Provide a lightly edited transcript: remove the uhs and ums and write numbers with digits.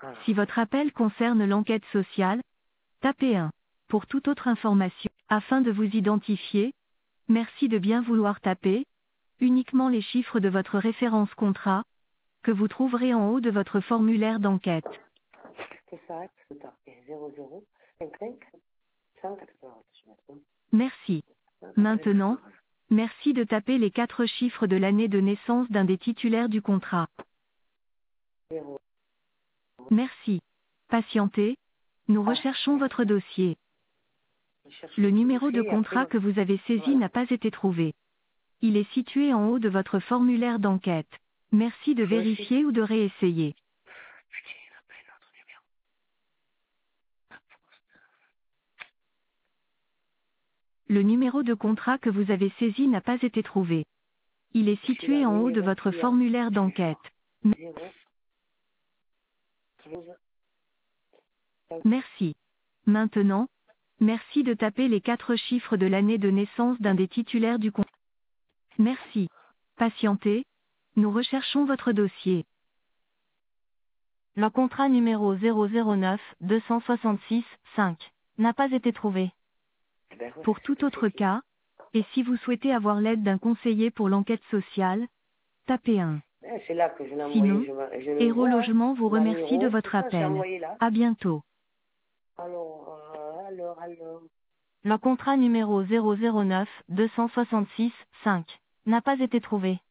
Si votre appel concerne l'enquête sociale, tapez 1. Pour toute autre information, afin de vous identifier, merci de bien vouloir taper uniquement les chiffres de votre référence contrat, que vous trouverez en haut de votre formulaire d'enquête. C'est ça, tout à fait. 00 55 180. Merci. Maintenant, merci de taper les 4 chiffres de l'année de naissance d'un des titulaires du contrat. 0. Merci. Patientez. Nous recherchons votre dossier. Le numéro de contrat que vous avez saisi n'a pas été trouvé. Il est situé en haut de votre formulaire d'enquête. Merci de vérifier ou de réessayer. Putain, il a pris notre numéro. Le numéro de contrat que vous avez saisi n'a pas été trouvé. Il est situé en haut de votre formulaire d'enquête. 0. 12. Merci. Maintenant, merci de taper les 4 chiffres de l'année de naissance d'un des titulaires du contrat. Merci. Patientez. Nous recherchons votre dossier. Le contrat numéro 009 266 5 n'a pas été trouvé. Pour tout autre cas, et si vous souhaitez avoir l'aide d'un conseiller pour l'enquête sociale, tapez 1. C'est là que je l'ai Sinon, envoyé. Je le Héros vois, Logement vous ma remercie numéro, de c'est votre ça, j'ai appel. envoyé là. À bientôt. Alors. Le contrat numéro 009 266 5 n'a pas été trouvé.